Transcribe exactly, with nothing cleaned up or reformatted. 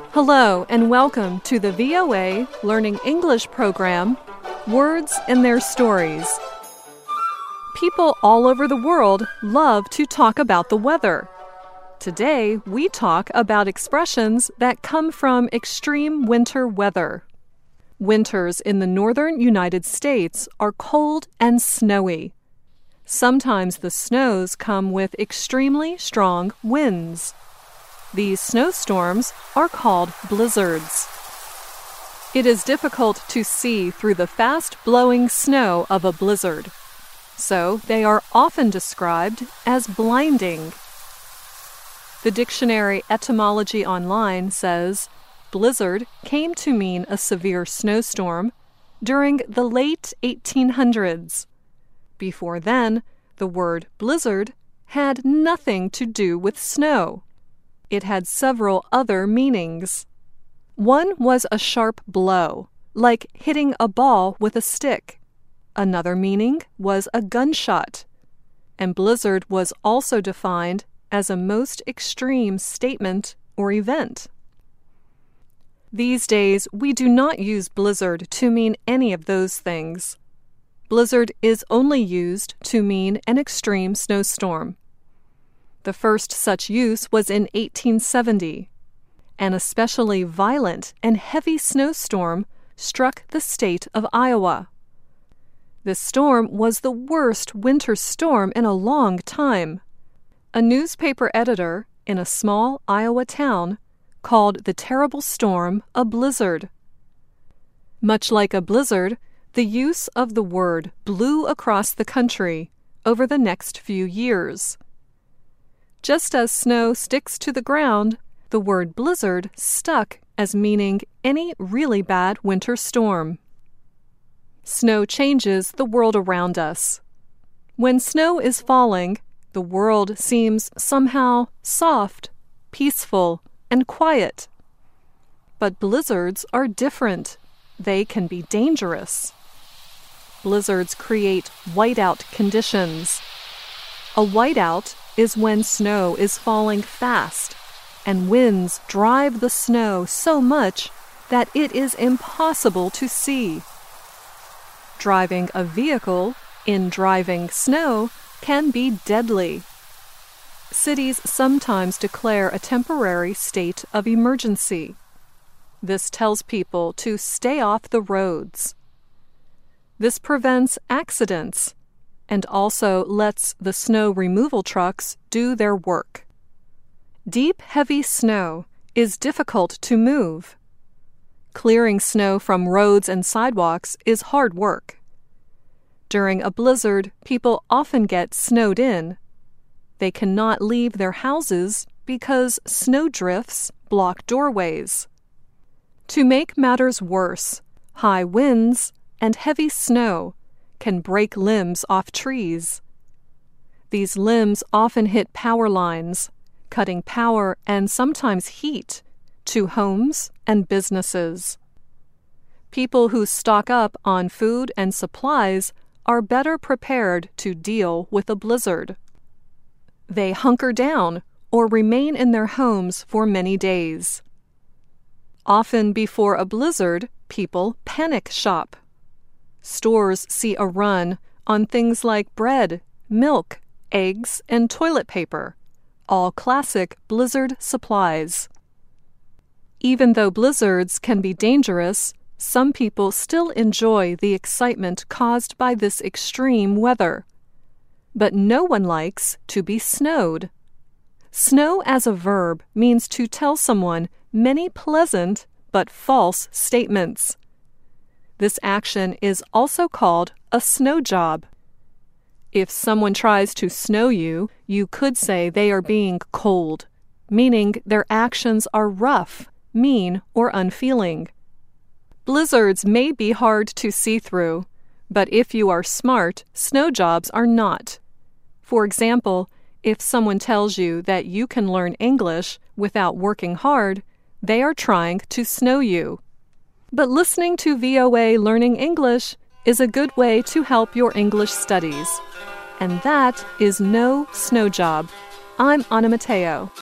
Hello and welcome to the V O A Learning English program, Words and Their Stories. People all over the world love to talk about the weather. Today, we talk about expressions that come from extreme winter weather. Winters in the northern United States are cold and snowy. Sometimes the snows come with extremely strong winds. These snowstorms are called blizzards. It is difficult to see through the fast-blowing snow of a blizzard, so they are often described as blinding. The dictionary Etymology Online says, blizzard came to mean a severe snowstorm during the late eighteen hundreds. Before then, the word blizzard had nothing to do with snow. It had several other meanings. One was a sharp blow, like hitting a ball with a stick. Another meaning was a gunshot. And blizzard was also defined as a most extreme statement or event. These days, we do not use blizzard to mean any of those things. Blizzard is only used to mean an extreme snowstorm. The first such use was in eighteen seventy. An especially violent and heavy snowstorm struck the state of Iowa. This storm was the worst winter storm in a long time. A newspaper editor in a small Iowa town called the terrible storm a blizzard. Much like a blizzard, the use of the word blew across the country over the next few years. Just as snow sticks to the ground, the word blizzard stuck as meaning any really bad winter storm. Snow changes the world around us. When snow is falling, the world seems somehow soft, peaceful, and quiet. But blizzards are different. They can be dangerous. Blizzards create whiteout conditions. A whiteout is when snow is falling fast and winds drive the snow so much that it is impossible to see. Driving a vehicle in driving snow can be deadly. Cities sometimes declare a temporary state of emergency. This tells people to stay off the roads. This prevents accidents and also lets the snow removal trucks do their work. Deep, heavy snow is difficult to move. Clearing snow from roads and sidewalks is hard work. During a blizzard, people often get snowed in. They cannot leave their houses because snow drifts block doorways. To make matters worse, high winds and heavy snow can break limbs off trees. These limbs often hit power lines, cutting power and sometimes heat to homes and businesses. People who stock up on food and supplies are better prepared to deal with a blizzard. They hunker down or remain in their homes for many days. Often before a blizzard, people panic shop. Stores see a run on things like bread, milk, eggs, and toilet paper, all classic blizzard supplies. Even though blizzards can be dangerous, some people still enjoy the excitement caused by this extreme weather. But no one likes to be snowed. Snow as a verb means to tell someone many pleasant but false statements. This action is also called a snow job. If someone tries to snow you, you could say they are being cold, meaning their actions are rough, mean, or unfeeling. Blizzards may be hard to see through, but if you are smart, snow jobs are not. For example, if someone tells you that you can learn English without working hard, they are trying to snow you. But listening to V O A Learning English is a good way to help your English studies. And that is no snow job. I'm Anna Mateo.